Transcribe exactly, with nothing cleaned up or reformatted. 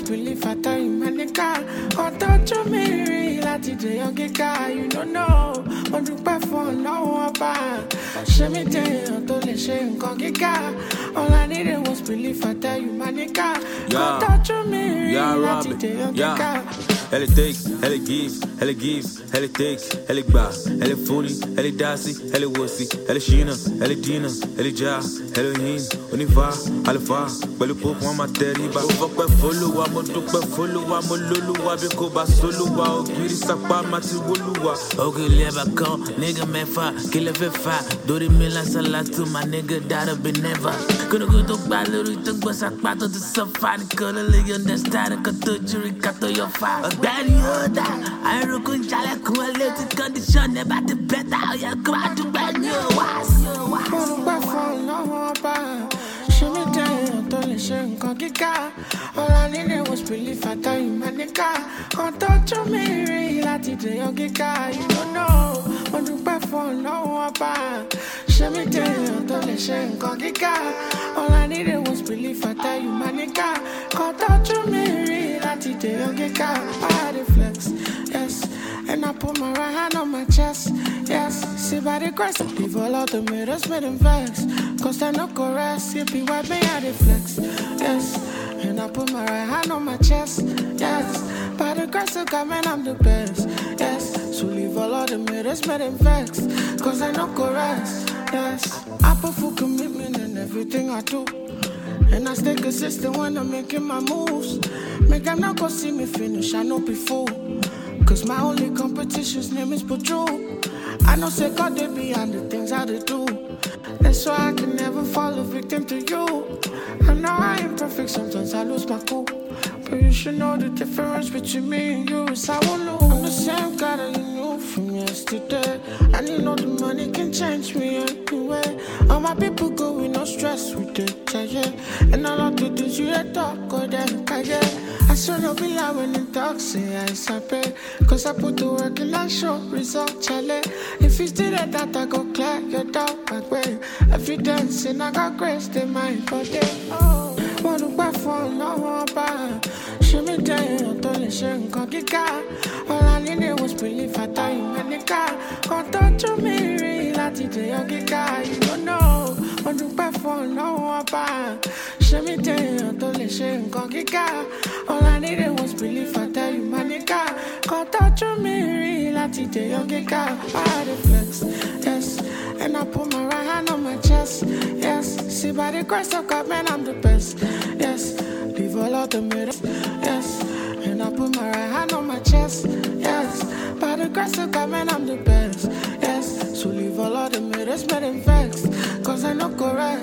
believe I tell you, my nigga. Can't touch me, like the young guy, you don't know. On the platform, no about. Show me down, don't let shame go get all I needed was belief, I tell you, my nigga. Can't touch me, like the young guy. Elle takes, elle gives, elle gives, elle takes, elle bass, elle est funny, elle est dassy, elle est wussy, elle est china, elle est dina, elle est ja, elle est hin, on y va, elle va, belle pour moi ma terriba. Faut pas follow, mo tout pas follow, mo lulu, bien qu'on va solo, au giri sa pas ma tibulua. Ok, les bacons, nigga me fa, qu'il le fait fa, dori me la salade to my nigga that have been never. Gonna go to Baluru, to go sa pato to safari, gonna live understand, got to jury, got to your fire. Daddy, yoda, I reckon jala quality condition about the better. I come out to bed, you was. Show me down, don't let shame go get all I needed was belief, I tell you, my nigga. Can't touch me, like the young guy, you don't know. On the platform, no about. Show me down, don't let shame go get all I needed was belief, I tell you, my nigga. Can't touch me, like the young guy. I had a flex, yes. And I put my right hand on my chest, yes. See by the grace, leave all out the mirrors, made them vex. Cause I no go rest, it be wipe me out the flex, yes. And I put my right hand on my chest, yes. By the grace of God, man, I'm the best, yes. So leave all of the mirrors, made them vex. Cause I no go rest, yes. I put full commitment in everything I do. And I stay consistent when I'm making my moves. Make them not go see me finish, I know before. Cause my only competition's name is Patrol. I know say God they behind the things I they do. That's why I can never fall a victim to you. I know I ain't perfect, sometimes I lose my cool. But you should know the difference between me and you is I won't lose. I'm the same guy that you knew from yesterday. And you know the money can change me anyway. All my people go with no stress with it, yeah. And all of the things you had talk, go then, yeah. I swear no be lie when they talk, say I sabi. Cause I put the work in and show result, Charlie. If you still at that, I go clear your doubt back way. Evidence, and I got grace, they might forget. Oh, what do I fall, no about? Show me down, don't let shame go get all I needed was belief, I tell you, my nigga. Can't touch me, like the young guy, you don't know. What do I fall, no about? Show me down, don't let shame go get all I needed was belief, I tell you, my nigga. Can't touch me, like the young guy. I had a flex, yes. And I put my right hand on my chest, yes. See by the grace of God, man, I'm the best, yes. Leave all of the mirrors, yes. And I put my right hand on my chest, yes. By the grace of God, man, I'm the best, yes. So leave all of the mirrors, made them vex. Cause I know correct.